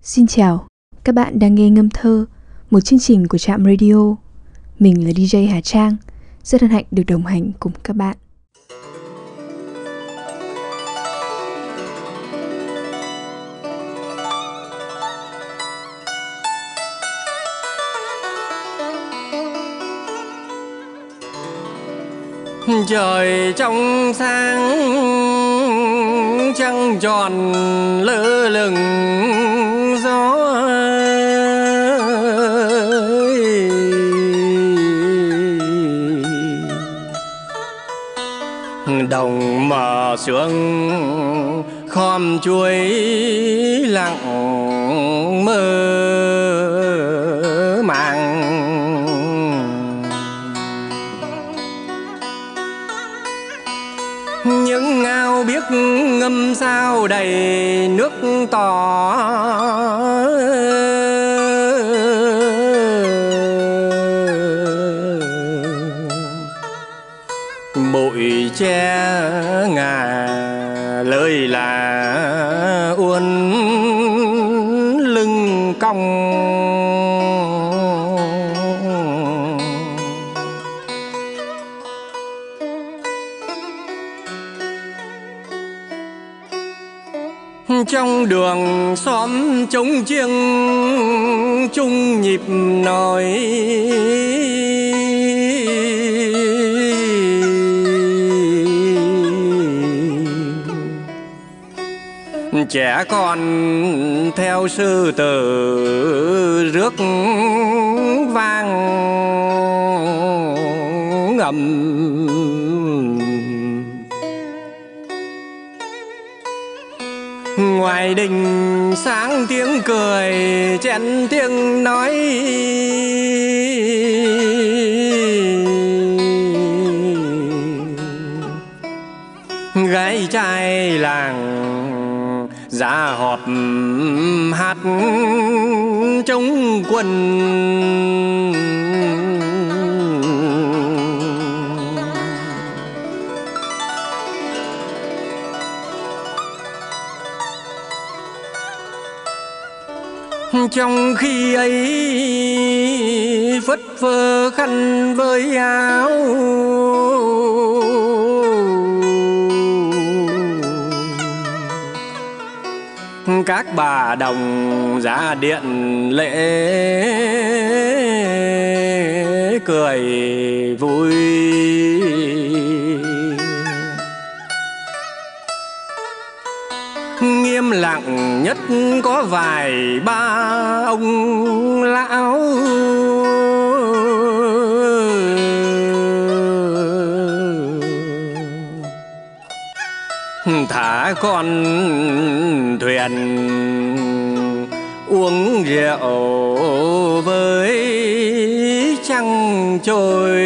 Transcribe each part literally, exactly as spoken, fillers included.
Xin chào, các bạn đang nghe Ngâm Thơ, một chương trình của Trạm Radio. Mình là đi jay Hà Trang, rất hân hạnh được đồng hành cùng các bạn. Trời trong sáng trăng tròn lơ lửng, gió đồng mở sương khom chuối lặng mơ màng. Những ao biếc ngâm sao đầy nước tỏ, bụi tre ngà lơi là uốn lưng cong. Trong đường xóm trống chiêng chung nhịp nói, trẻ con theo sư tử rước vang ngầm. Ngoài đình sáng tiếng cười chen tiếng nói, gái trai làng ra họp hát chống quân. Trong khi ấy phất phơ khăn với áo, các bà đồng ra điện lễ cười vui. Nghiêm lặng nhất có vài ba ông lão, thả con thuyền uống rượu với trăng trôi.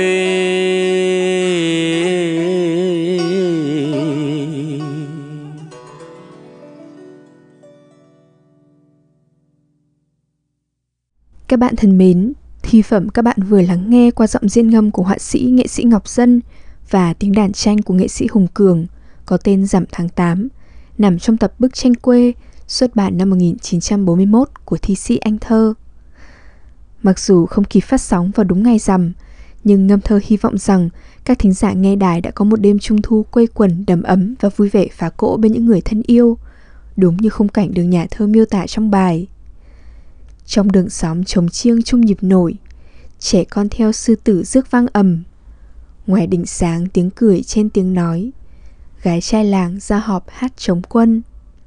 Các bạn thân mến, thi phẩm các bạn vừa lắng nghe qua giọng diễn ngâm của họa sĩ nghệ sĩ Ngọc Dân và tiếng đàn tranh của nghệ sĩ Hùng Cường có tên Rằm tháng tám, nằm trong tập Bức tranh quê xuất bản năm một nghìn chín trăm bốn mươi mốt của thi sĩ Anh Thơ. Mặc dù không kịp phát sóng vào đúng ngày rằm, nhưng Ngâm Thơ hy vọng rằng các thính giả nghe đài đã có một đêm trung thu quây quần đầm ấm và vui vẻ phá cỗ bên những người thân yêu, đúng như khung cảnh được nhà thơ miêu tả trong bài. Trong đường xóm trống chiêng chung nhịp nổi, trẻ con theo sư tử rước vang ầm. Ngoài đình sáng tiếng cười trên tiếng nói, gái trai làng ra họp hát chống quân.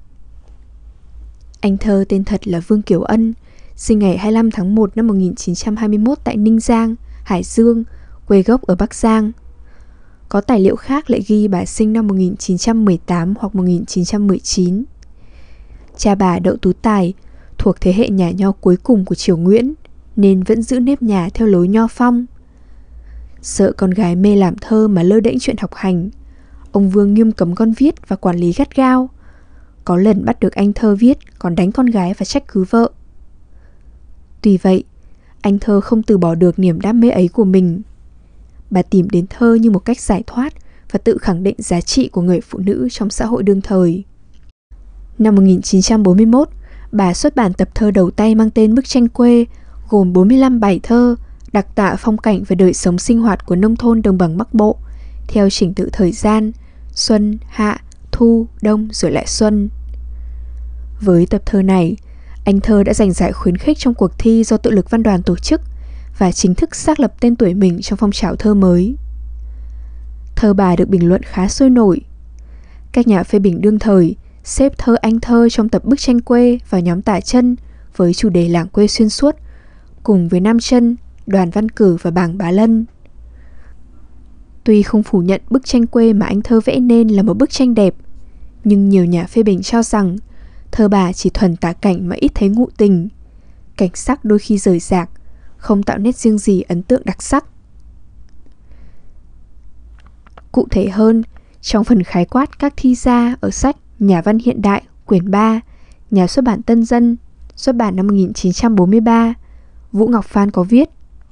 Anh Thơ tên thật là Vương Kiều Ân, sinh ngày hai mươi lăm tháng một năm một nghìn chín trăm hai mươi mốt tại Ninh Giang, Hải Dương, quê gốc ở Bắc Giang. Có tài liệu khác lại ghi bà sinh năm một nghìn chín trăm mười tám hoặc một nghìn chín trăm mười chín. Cha bà Đậu Tú Tài thuộc thế hệ nhà nho cuối cùng của triều Nguyễn, nên vẫn giữ nếp nhà theo lối nho phong. Sợ con gái mê làm thơ mà lơ đễnh chuyện học hành, ông Vương nghiêm cấm con viết và quản lý gắt gao. Có lần bắt được anh Thơ viết, còn đánh con gái và trách cứ vợ. Tuy vậy, anh Thơ không từ bỏ được niềm đam mê ấy của mình. Bà tìm đến thơ như một cách giải thoát và tự khẳng định giá trị của người phụ nữ trong xã hội đương thời. Năm một nghìn chín trăm bốn mươi mốt, bà xuất bản tập thơ đầu tay mang tên Bức tranh quê, gồm bốn mươi lăm bài thơ, đặc tả phong cảnh và đời sống sinh hoạt của nông thôn đồng bằng Bắc Bộ, theo trình tự thời gian, xuân, hạ, thu, đông rồi lại xuân. Với tập thơ này, anh thơ đã giành giải khuyến khích trong cuộc thi do Tự lực Văn đoàn tổ chức và chính thức xác lập tên tuổi mình trong phong trào thơ mới. Thơ bà được bình luận khá sôi nổi. Các nhà phê bình đương thời xếp thơ anh thơ trong tập Bức tranh quê vào nhóm tả chân với chủ đề làng quê xuyên suốt, cùng với Nam Chân, Đoàn Văn Cử và Bàng Bá Lân. Tuy không phủ nhận bức tranh quê mà anh thơ vẽ nên là một bức tranh đẹp, nhưng nhiều nhà phê bình cho rằng thơ bà chỉ thuần tả cảnh mà ít thấy ngụ tình. Cảnh sắc đôi khi rời rạc, không tạo nét riêng gì ấn tượng đặc sắc. Cụ thể hơn, trong phần khái quát các thi gia ở sách Nhà văn hiện đại quyển ba, nhà xuất bản Tân Dân, xuất bản năm một nghìn chín trăm bốn mươi ba, Vũ Ngọc Phan có viết: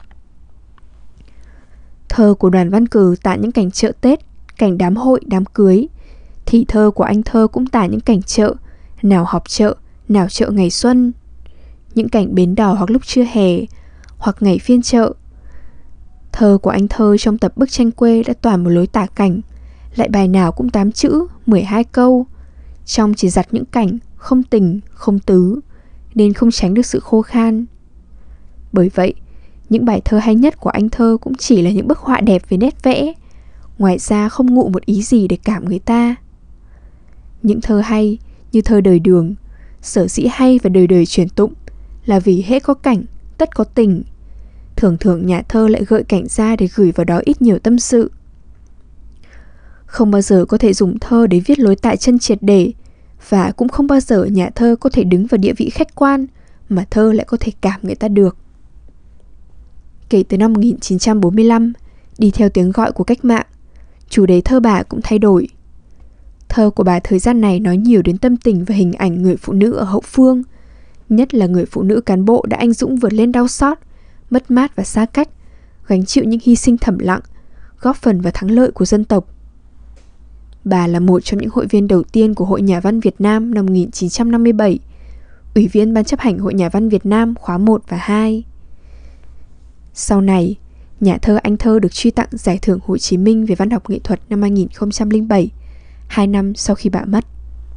thơ của Đoàn Văn Cử tả những cảnh chợ Tết, cảnh đám hội, đám cưới, thì thơ của anh thơ cũng tả những cảnh chợ, nào họp chợ, nào chợ ngày xuân, những cảnh bến đò hoặc lúc trưa hè, hoặc ngày phiên chợ. Thơ của anh thơ trong tập Bức tranh quê đã toàn một lối tả cảnh, lại bài nào cũng tám chữ, mười hai câu, trong chỉ dặt những cảnh không tình, không tứ, nên không tránh được sự khô khan. Bởi vậy, những bài thơ hay nhất của anh thơ cũng chỉ là những bức họa đẹp về nét vẽ, ngoài ra không ngụ một ý gì để cảm người ta. Những thơ hay như thơ Đời Đường, sở dĩ hay và đời đời truyền tụng là vì hễ có cảnh, tất có tình. Thường thường nhà thơ lại gợi cảnh ra để gửi vào đó ít nhiều tâm sự. Không bao giờ có thể dùng thơ để viết lối tại chân triệt để, và cũng không bao giờ nhà thơ có thể đứng vào địa vị khách quan mà thơ lại có thể cảm người ta được. Kể từ năm một nghìn chín trăm bốn mươi lăm, đi theo tiếng gọi của cách mạng, chủ đề thơ bà cũng thay đổi. Thơ của bà thời gian này nói nhiều đến tâm tình và hình ảnh người phụ nữ ở hậu phương, nhất là người phụ nữ cán bộ đã anh dũng vượt lên đau xót, mất mát và xa cách, gánh chịu những hy sinh thầm lặng, góp phần vào thắng lợi của dân tộc. Bà là một trong những hội viên đầu tiên của Hội Nhà văn Việt Nam năm một nghìn chín trăm năm mươi bảy, Ủy viên Ban chấp hành Hội Nhà văn Việt Nam khóa một và hai. Sau này, nhà thơ anh thơ được truy tặng Giải thưởng Hồ Chí Minh về văn học nghệ thuật năm hai nghìn không trăm lẻ bảy, hai năm sau khi bà mất.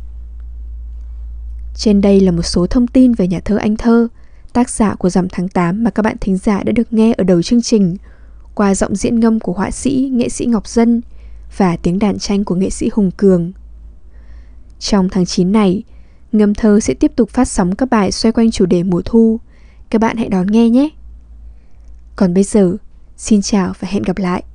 Trên đây là một số thông tin về nhà thơ anh thơ, tác giả của Rằm tháng tám mà các bạn thính giả đã được nghe ở đầu chương trình, qua giọng diễn ngâm của họa sĩ, nghệ sĩ Ngọc Dân và tiếng đàn tranh của nghệ sĩ Hùng Cường. Trong tháng chín này, Ngâm Thơ sẽ tiếp tục phát sóng các bài xoay quanh chủ đề mùa thu. Các bạn hãy đón nghe nhé! Còn bây giờ, xin chào và hẹn gặp lại!